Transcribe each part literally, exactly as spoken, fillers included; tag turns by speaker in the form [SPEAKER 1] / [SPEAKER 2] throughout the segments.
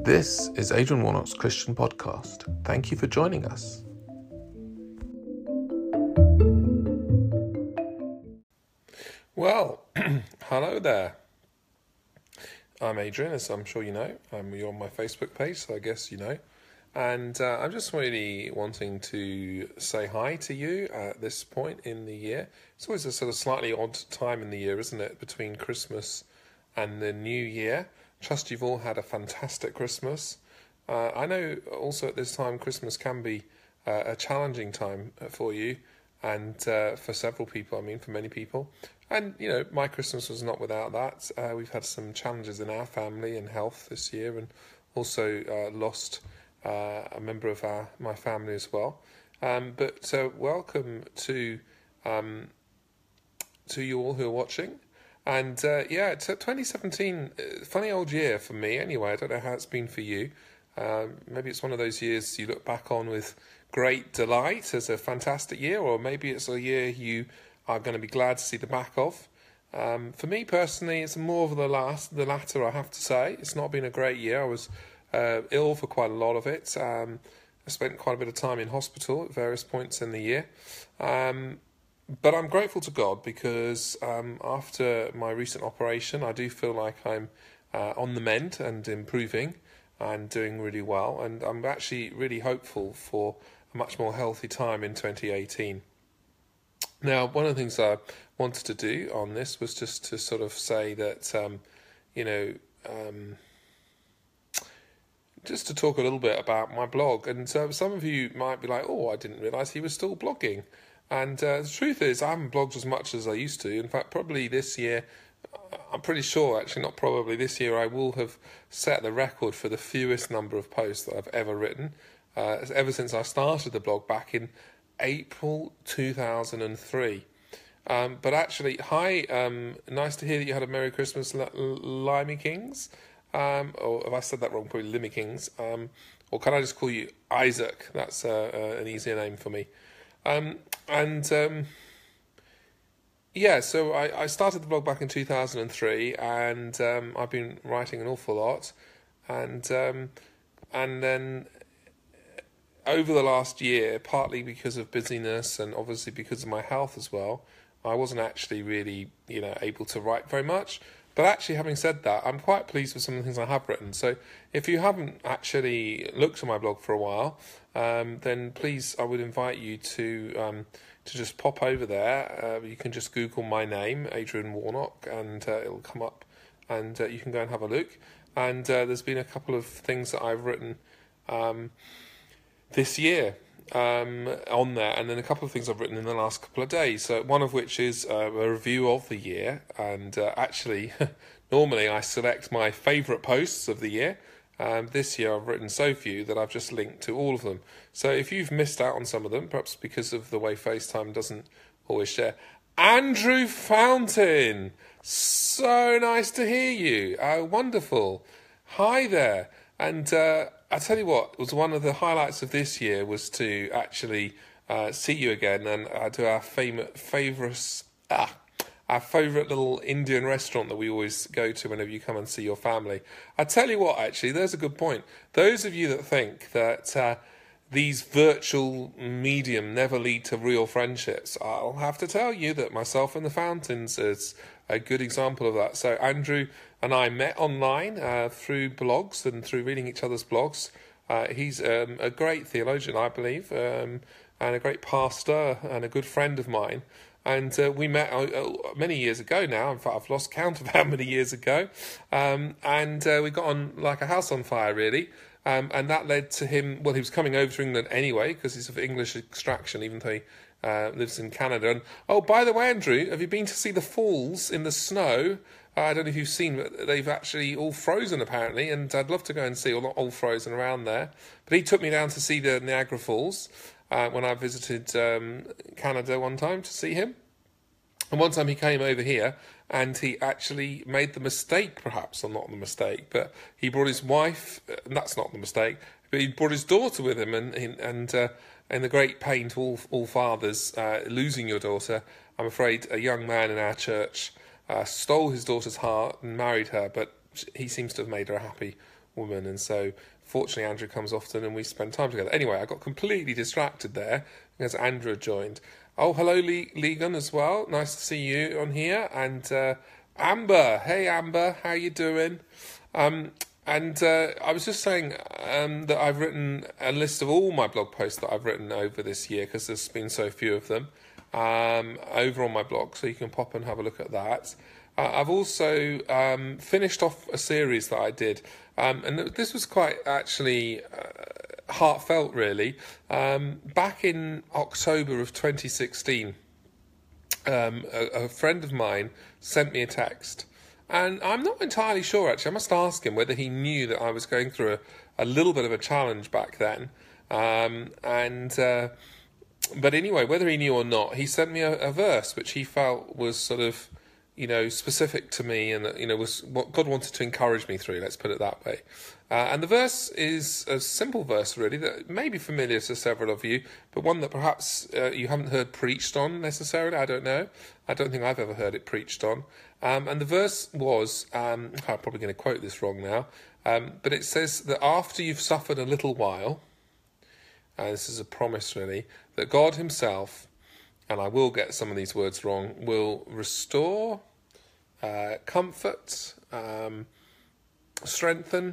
[SPEAKER 1] This is Adrian Warnock's Christian Podcast. Thank you for joining us. Well, hello there. I'm Adrian, as I'm sure you know. Um, you're on my Facebook page, so I guess you know. And uh, I'm just really wanting to say hi to you at this point in the year. It's always a sort of slightly odd time in the year, isn't it, between Christmas and the New Year. Trust you've all had a fantastic Christmas. Uh, I know also at this time Christmas can be uh, a challenging time for you and uh, for several people, I mean for many people. And, you know, my Christmas was not without that. Uh, we've had some challenges in our family and health this year, and also uh, lost uh, a member of our my family as well. Um, but uh, welcome to um, to you all who are watching. And uh, yeah, it's twenty seventeen, funny old year for me anyway. I don't know how it's been for you. Um, maybe it's one of those years you look back on with great delight as a fantastic year, or maybe it's a year you are going to be glad to see the back of. Um, for me personally, it's more of the last, the latter, I have to say. It's not been a great year. I was uh, ill for quite a lot of it. Um, I spent quite a bit of time in hospital at various points in the year. Um, But I'm grateful to God because um, after my recent operation, I do feel like I'm uh, on the mend and improving and doing really well. And I'm actually really hopeful for a much more healthy time in twenty eighteen. Now, one of the things I wanted to do on this was just to sort of say that, um, you know, um, just to talk a little bit about my blog. And so some of you might be like, oh, I didn't realise he was still blogging. And uh, the truth is, I haven't blogged as much as I used to. In fact, probably this year, I'm pretty sure, actually not probably, this year I will have set the record for the fewest number of posts that I've ever written, uh, ever since I started the blog back in April two thousand three. Um, but actually, hi, um, nice to hear that you had a Merry Christmas, L- Limey Kings. Um, or if I said that wrong, probably Limmy Kings. Um, or can I just call you Isaac? That's uh, uh, an easier name for me. Um, and, um, yeah, so I, I started the blog back in two thousand three, and, um, I've been writing an awful lot, and, um, and then over the last year, partly because of busyness and obviously because of my health as well, I wasn't actually really, you know, able to write very much. But actually, having said that, I'm quite pleased with some of the things I have written. So if you haven't actually looked at my blog for a while, um, then please, I would invite you to um, to just pop over there. Uh, you can just Google my name, Adrian Warnock, and uh, it'll come up, and uh, you can go and have a look. And uh, there's been a couple of things that I've written um, this year um, on there, and then a couple of things I've written in the last couple of days. So one of which is uh, a review of the year, and uh, actually, normally I select my favourite posts of the year. Um, this year I've written so few that I've just linked to all of them. So if you've missed out on some of them, perhaps because of the way FaceTime doesn't always share. Andrew Fountain, so nice to hear you. Uh, wonderful. Hi there. And uh, I tell you what, it was one of the highlights of this year was to actually uh, see you again and uh, do our favourite, favourite, ah, our favourite little Indian restaurant that we always go to whenever you come and see your family. I tell you what, actually, there's a good point. Those of you that think that uh, these virtual medium never lead to real friendships, I'll have to tell you that myself and the Fountains is a good example of that. So Andrew and I met online uh, through blogs and through reading each other's blogs. Uh, he's um, a great theologian, I believe, um, and a great pastor and a good friend of mine. And uh, we met uh, many years ago now. In fact, I've lost count of how many years ago. Um, and uh, we got on like a house on fire, really. Um, and that led to him, well, he was coming over to England anyway, because he's of English extraction, even though he uh, lives in Canada. And, oh, by the way, Andrew, have you been to see the falls in the snow? Uh, I don't know if you've seen, but they've actually all frozen, apparently, and I'd love to go and see, or not all frozen around there. But he took me down to see the Niagara Falls uh, when I visited um, Canada one time to see him. And one time he came over here, and he actually made the mistake, perhaps, or not the mistake, but he brought his wife, and that's not the mistake, but he brought his daughter with him, and and uh, and the great pain to all all fathers, uh, losing your daughter. I'm afraid a young man in our church uh, stole his daughter's heart and married her, but he seems to have made her happy woman, and so fortunately Andrew comes often and we spend time together. Anyway, I got completely distracted there because Andrew joined. Oh, hello, Lee, Legan, as well. Nice to see you on here. And uh, Amber, hey Amber, how you doing? Um, and uh, I was just saying um, that I've written a list of all my blog posts that I've written over this year, because there's been so few of them, um, over on my blog, so you can pop and have a look at that. Uh, I've also um, finished off a series that I did, um, and this was quite actually uh, heartfelt, really. Um, back in October of twenty sixteen, um, a, a friend of mine sent me a text, and I'm not entirely sure, actually. I must ask him whether he knew that I was going through a, a little bit of a challenge back then. Um, and uh, but anyway, whether he knew or not, he sent me a, a verse which he felt was sort of, you know, specific to me, and that, you know, was what God wanted to encourage me through, let's put it that way. Uh, and the verse is a simple verse, really, that may be familiar to several of you, but one that perhaps uh, you haven't heard preached on necessarily. I don't know. I don't think I've ever heard it preached on. Um, and the verse was, um, I'm probably going to quote this wrong now, um, but it says that after you've suffered a little while, and this is a promise, really, that God himself, and I will get some of these words wrong, will restore, uh, comfort, um, strengthen,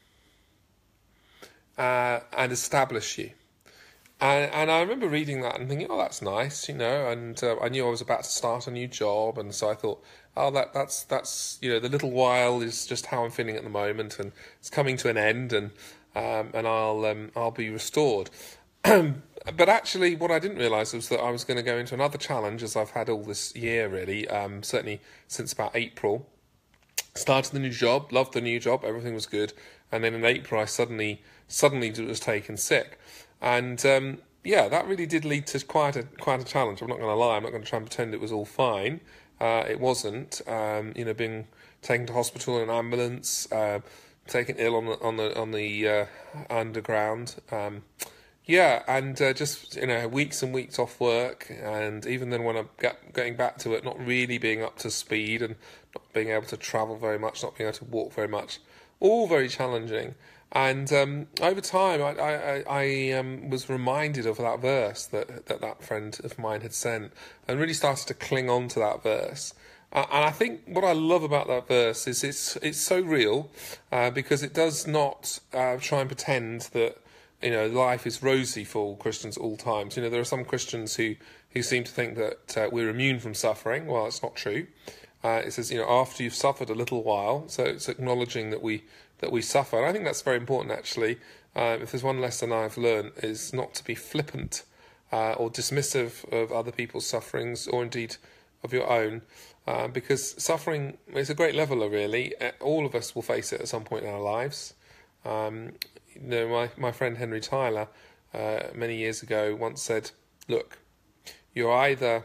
[SPEAKER 1] uh, and establish you. And, and I remember reading that and thinking, oh, that's nice, you know, and uh, I knew I was about to start a new job, and so I thought, oh, that that's, that's you know, the little while is just how I'm feeling at the moment, and it's coming to an end, and um, and I'll um, I'll be restored. But actually, what I didn't realise was that I was going to go into another challenge, as I've had all this year, really, um, certainly since about April. Started the new job, loved the new job, everything was good, and then in April I suddenly suddenly was taken sick. And um, yeah, that really did lead to quite a quite a challenge. I'm not going to lie. I'm not going to try and pretend it was all fine. Uh, it wasn't. Um, you know, being taken to hospital in an ambulance, uh, taken ill on the on the on the uh, underground. Um, yeah, and uh, just you know, weeks and weeks off work, and even then, when I'm get, getting back to it, not really being up to speed, and not being able to travel very much, not being able to walk very much, all very challenging. And um, over time, I, I, I um, was reminded of that verse that, that that friend of mine had sent, and really started to cling on to that verse. Uh, and I think what I love about that verse is it's it's so real, uh, because it does not uh, try and pretend that, you know, life is rosy for all Christians at all times. You know, there are some Christians who, who seem to think that uh, we're immune from suffering. Well, it's not true. Uh, it says, you know, after you've suffered a little while, so it's acknowledging that we that we suffer. And I think that's very important, actually. Uh, if there's one lesson I've learned, is not to be flippant uh, or dismissive of other people's sufferings, or indeed of your own, uh, because suffering is a great leveler, really. All of us will face it at some point in our lives. Um, you know, my, my friend Henry Tyler, uh, many years ago, once said, look, you're either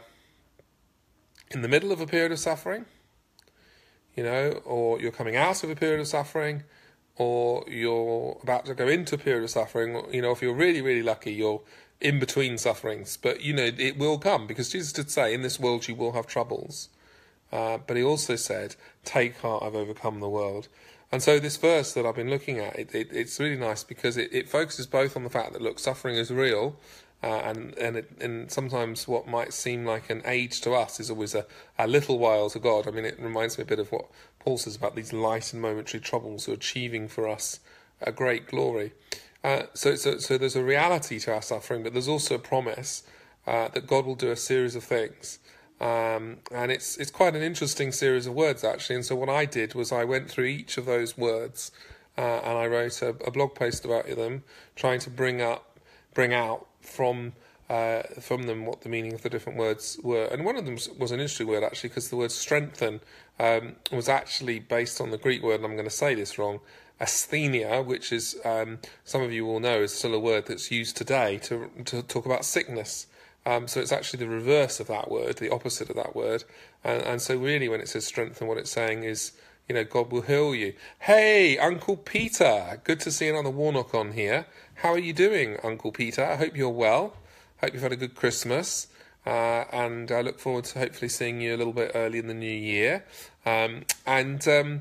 [SPEAKER 1] in the middle of a period of suffering, you know, or you're coming out of a period of suffering, or you're about to go into a period of suffering. You know, if you're really, really lucky, you're in between sufferings. But, you know, it will come, because Jesus did say, in this world you will have troubles. Uh, but he also said, take heart, I've overcome the world. And so this verse that I've been looking at, it, it, it's really nice, because it, it focuses both on the fact that, look, suffering is real, uh, and and, it, and sometimes what might seem like an age to us is always a, a little while to God. I mean, it reminds me a bit of what Paul says about these light and momentary troubles who are achieving for us a great glory. Uh, so, so, so there's a reality to our suffering, but there's also a promise uh, that God will do a series of things. Um, and it's it's quite an interesting series of words, actually. And so what I did was I went through each of those words, uh, and I wrote a, a blog post about them, trying to bring up, bring out from uh, from them what the meaning of the different words were. And one of them was an interesting word, actually, because the word strengthen um, was actually based on the Greek word, and I'm going to say this wrong, asthenia, which is, um, some of you will know, is still a word that's used today to to talk about sickness. Um, so it's actually the reverse of that word, the opposite of that word. And, and so really when it says strengthen, what it's saying is, you know, God will heal you. Hey, Uncle Peter, good to see another Warnock on here. How are you doing, Uncle Peter? I hope you're well. Hope you've had a good Christmas. Uh, and I look forward to hopefully seeing you a little bit early in the new year. Um, and... Um,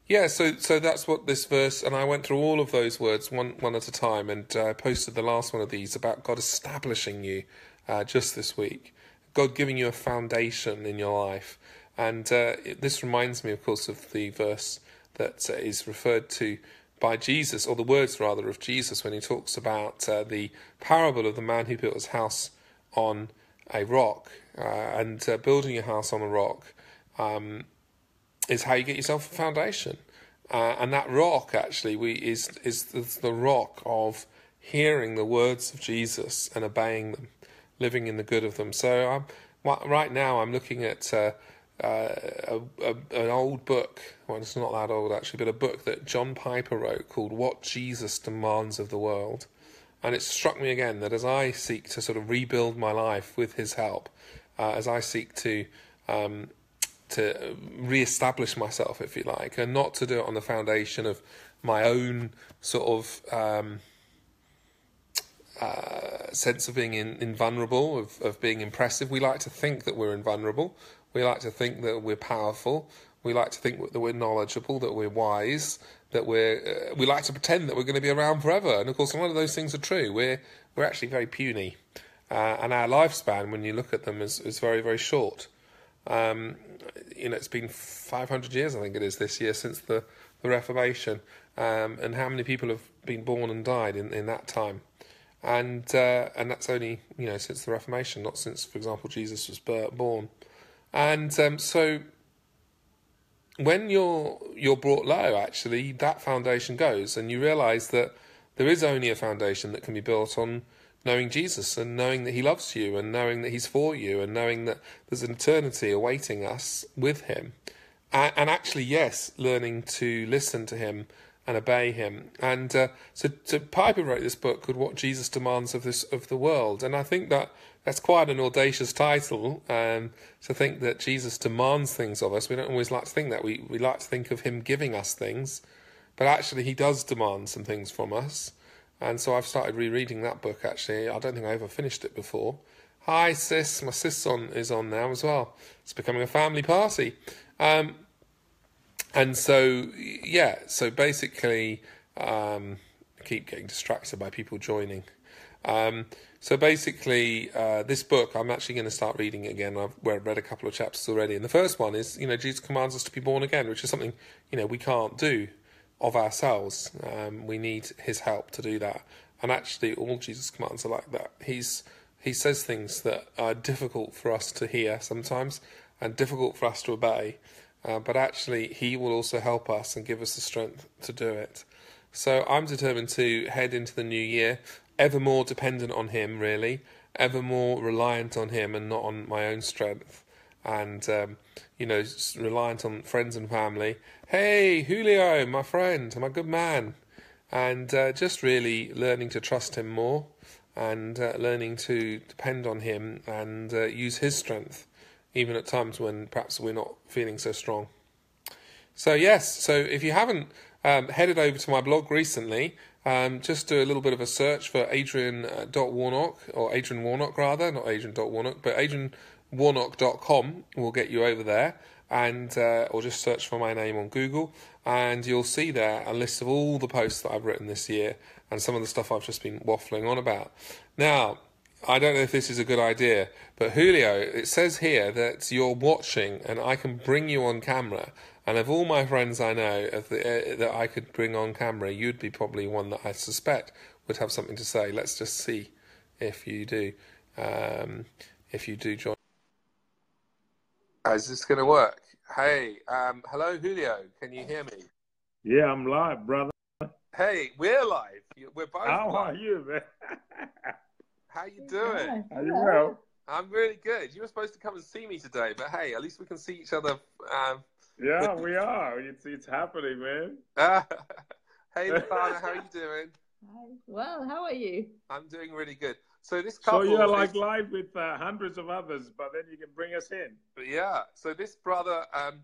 [SPEAKER 1] Yeah, so so that's what this verse, and I went through all of those words one one at a time, and uh, posted the last one of these about God establishing you uh, just this week, God giving you a foundation in your life, and uh, it, this reminds me, of course, of the verse that uh, is referred to by Jesus, or the words rather of Jesus, when he talks about uh, the parable of the man who built his house on a rock, uh, and uh, building a house on a rock. Um, is how you get yourself a foundation. Uh, and that rock, actually, we is, is the, the rock of hearing the words of Jesus and obeying them, living in the good of them. So I'm, right now I'm looking at uh, uh, a, a, an old book, well, it's not that old, actually, but a book that John Piper wrote called What Jesus Demands of the World. And it struck me again that as I seek to sort of rebuild my life with his help, uh, as I seek to... Um, to re-establish myself, if you like, and not to do it on the foundation of my own sort of um, uh, sense of being in, invulnerable, of, of being impressive. We like to think that we're invulnerable. We like to think that we're powerful. We like to think that we're knowledgeable, that we're wise, that we're. Uh, we like to pretend that we're going to be around forever. And of course, a lot of those things are true. We're we're actually very puny, uh, and our lifespan, when you look at them, is is very very short. Um, you know, it's been five hundred years, I think it is, this year since the, the Reformation, um, and how many people have been born and died in, in that time, and uh, and that's only, you know, since the Reformation, not since, for example, Jesus was born, and um, so when you're you're brought low, actually, that foundation goes, and you realise that there is only a foundation that can be built on knowing Jesus and knowing that he loves you and knowing that he's for you and knowing that there's an eternity awaiting us with him. And, and actually, yes, learning to listen to him and obey him. And uh, so, so Piper wrote this book called What Jesus Demands of this of the World. And I think that that's quite an audacious title, um, to think that Jesus demands things of us. We don't always like to think that. We, we like to think of him giving us things. But actually, he does demand some things from us. And so I've started rereading that book, actually. I don't think I ever finished it before. Hi, sis. My sis on is on now as well. It's becoming a family party. Um, and so, yeah, so basically, um, I keep getting distracted by people joining. Um, so basically, uh, this book, I'm actually going to start reading it again. I've read a couple of chapters already. And the first one is, you know, Jesus commands us to be born again, which is something, you know, we can't do of ourselves. Um, we need his help to do that. And actually, all Jesus' commands are like that. He's he says things that are difficult for us to hear sometimes and difficult for us to obey. Uh, but actually, he will also help us and give us the strength to do it. So I'm determined to head into the new year ever more dependent on him, really, ever more reliant on him and not on my own strength. And, um, you know, reliant on friends and family. Hey, Julio, my friend, my good man. And uh, just really learning to trust him more and uh, learning to depend on him and uh, use his strength, even at times when perhaps we're not feeling so strong. So, yes, so if you haven't um, headed over to my blog recently, um, just do a little bit of a search for Adrian dot Warnock, or Adrian Warnock rather, not Adrian dot Warnock, but Adrian warnock dot com will get you over there, and uh, or just search for my name on Google, and you'll see there a list of all the posts that I've written this year and some of the stuff I've just been waffling on about. Now, I don't know if this is a good idea, but Julio, it says here that you're watching and I can bring you on camera, and of all my friends I know of the, uh, that I could bring on camera, you'd be probably one that I suspect would have something to say. Let's just see if you do, um, if you do join. Is this going to work? Hey, um, hello, Julio. Can you hear me?
[SPEAKER 2] Yeah, I'm live, brother.
[SPEAKER 1] Hey, we're live. We're both
[SPEAKER 2] How
[SPEAKER 1] live.
[SPEAKER 2] are you, man?
[SPEAKER 1] How you doing?
[SPEAKER 2] Are you well?
[SPEAKER 1] I'm really good. You were supposed to come and see me today, but hey, at least we can see each other. Um,
[SPEAKER 2] yeah, we are. It's it's happening, man.
[SPEAKER 1] Uh, hey, Lafana, how are you doing?
[SPEAKER 3] Hi. Well, how are you?
[SPEAKER 1] I'm doing really good. So this couple.
[SPEAKER 2] So you're like
[SPEAKER 1] is,
[SPEAKER 2] live with uh, hundreds of others, but then you can bring us in.
[SPEAKER 1] Yeah. So this brother, um,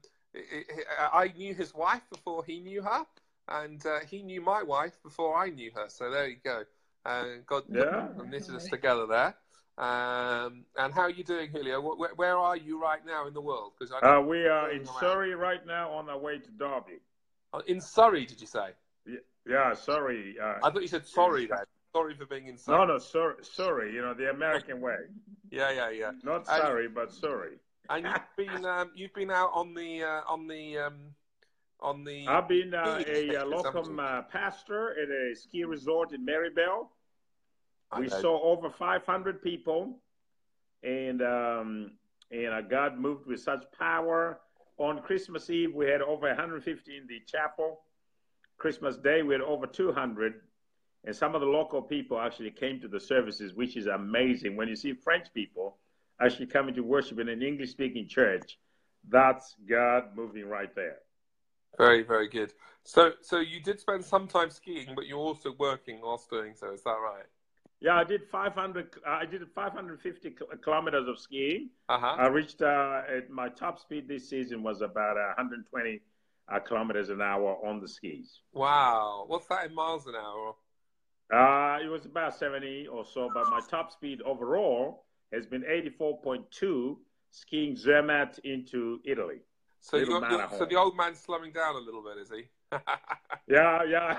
[SPEAKER 1] I knew his wife before he knew her, and uh, he knew my wife before I knew her. So there you go. Uh, God
[SPEAKER 2] yeah.
[SPEAKER 1] knitted us together there. Um, and how are you doing, Julio? Where, where are you right now in the world? Because
[SPEAKER 2] uh, we are in Surrey right now on our way to Derby.
[SPEAKER 1] Uh, In Surrey, did you say?
[SPEAKER 2] Yeah, yeah sorry. Uh,
[SPEAKER 1] I thought you said sorry then. Sorry for being in Surrey.
[SPEAKER 2] no, no, sorry, sorry. You know, the American way.
[SPEAKER 1] Yeah, yeah, yeah.
[SPEAKER 2] Not
[SPEAKER 1] And-
[SPEAKER 2] sorry, but sorry.
[SPEAKER 1] And you've been um, you've been out on the uh, on the um, on the.
[SPEAKER 2] I've been uh,
[SPEAKER 1] skiing
[SPEAKER 2] a uh,
[SPEAKER 1] thing,
[SPEAKER 2] locum
[SPEAKER 1] something.
[SPEAKER 2] uh, pastor at a ski resort in Maribel.
[SPEAKER 1] I
[SPEAKER 2] We
[SPEAKER 1] know.
[SPEAKER 2] saw over five hundred people, and um, and uh, God moved with such power. On Christmas Eve, we had over one hundred fifty in the chapel. Christmas Day, we had over two hundred, and some of the local people actually came to the services, which is amazing. When you see French people actually coming to worship in an English-speaking church, that's God moving right there.
[SPEAKER 1] Very, very good. So, so you did spend some time skiing, but you're also working whilst doing so. Is that right?
[SPEAKER 2] Yeah, I did five hundred. I did five hundred fifty kilometers of skiing.
[SPEAKER 1] Uh huh.
[SPEAKER 2] I reached uh, at my top speed this season was about uh, one hundred twenty uh, kilometers an hour on the skis.
[SPEAKER 1] Wow. What's that in miles an hour?
[SPEAKER 2] Uh, it was about seventy or so, but my top speed overall has been eighty-four point two skiing Zermatt into Italy.
[SPEAKER 1] So,
[SPEAKER 2] Little
[SPEAKER 1] you're, you're,
[SPEAKER 2] Matterhorn.
[SPEAKER 1] so the old man's slowing down a little bit, is he?
[SPEAKER 2] Yeah, yeah.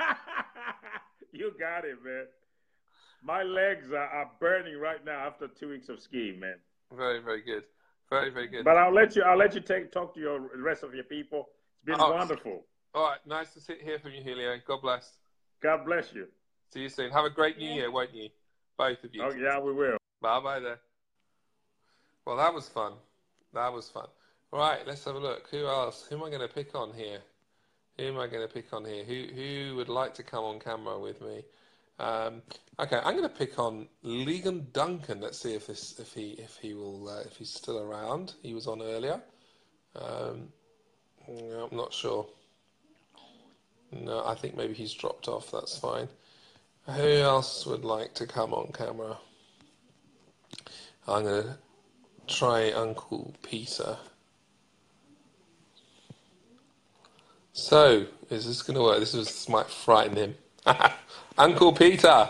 [SPEAKER 2] You got it, man. My legs are, are burning right now after two weeks of skiing, man.
[SPEAKER 1] Very, very good. Very, very good.
[SPEAKER 2] But I'll let you. I'll let you take talk to your the rest of your people. It's been
[SPEAKER 1] Oh.
[SPEAKER 2] wonderful.
[SPEAKER 1] All right. Nice to sit here from you, Julio. God bless.
[SPEAKER 2] God bless you.
[SPEAKER 1] See you soon. Have a great New Year, won't you? Both of you.
[SPEAKER 2] Oh yeah, we will.
[SPEAKER 1] Bye bye there. Well, that was fun. That was fun. All right, let's have a look. Who else? Who am I going to pick on here? Who am I going to pick on here? Who who would like to come on camera with me? Um, okay, I'm going to pick on Legan Duncan. Let's see if this if he if he will uh, if he's still around. He was on earlier. Um, no, I'm not sure. No, I think maybe he's dropped off. That's fine. Who else would like to come on camera? I'm going to try Uncle Peter. So, is this going to work? This, is, this might frighten him. Uncle Peter!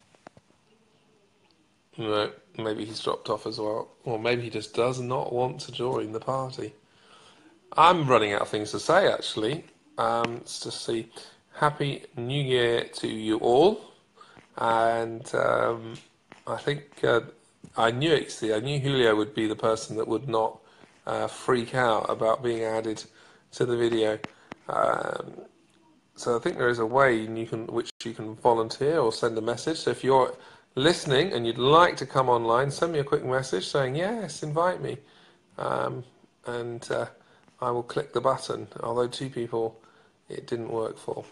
[SPEAKER 1] No, maybe he's dropped off as well. Or maybe he just does not want to join the party. I'm running out of things to say, actually. Um, let's just see. Happy New Year to you all. And um, I think uh, I knew actually, I knew Julio would be the person that would not uh, freak out about being added to the video. Um, so I think there is a way you can, which you can volunteer or send a message. So if you're listening and you'd like to come online, send me a quick message saying, yes, invite me. Um, and uh, I will click the button, although two people it didn't work for.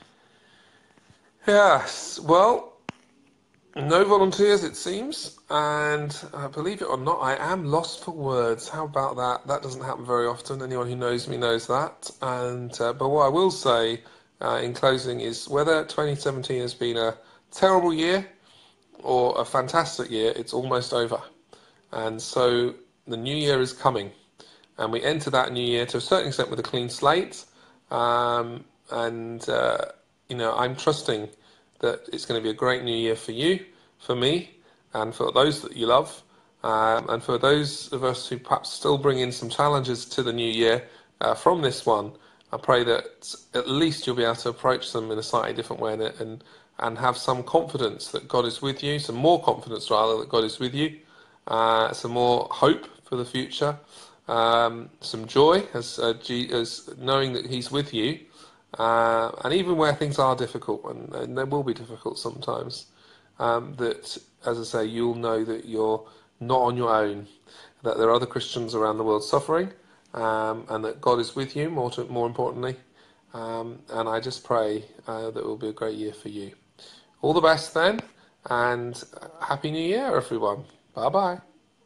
[SPEAKER 1] Yes, well, no volunteers it seems, and uh, believe it or not, I am lost for words. How about that? That doesn't happen very often. Anyone who knows me knows that. And uh, but what I will say uh, in closing is whether twenty seventeen has been a terrible year or a fantastic year, it's almost over. And so the new year is coming, and we enter that new year to a certain extent with a clean slate. Um, and uh, you know, I'm trusting that it's going to be a great new year for you, for me, and for those that you love, um, and for those of us who perhaps still bring in some challenges to the new year uh, from this one. I pray that at least you'll be able to approach them in a slightly different way and, and and have some confidence that God is with you, some more confidence rather that God is with you, uh, some more hope for the future, um, some joy as, uh, G- as knowing that He's with you. Uh, and even where things are difficult, and, and they will be difficult sometimes, um, that, as I say, you'll know that you're not on your own, that there are other Christians around the world suffering, um, and that God is with you, more to, more importantly. Um, and I just pray uh, that it will be a great year for you. All the best then, and Happy New Year, everyone. Bye-bye.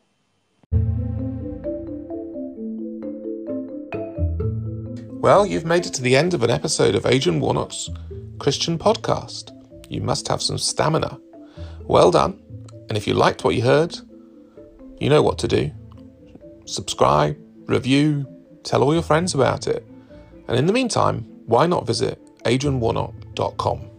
[SPEAKER 1] Well, you've made it to the end of an episode of Adrian Warnock's Christian podcast. You must have some stamina. Well done. And if you liked what you heard, you know what to do. Subscribe, review, tell all your friends about it. And in the meantime, why not visit adrian warnock dot com?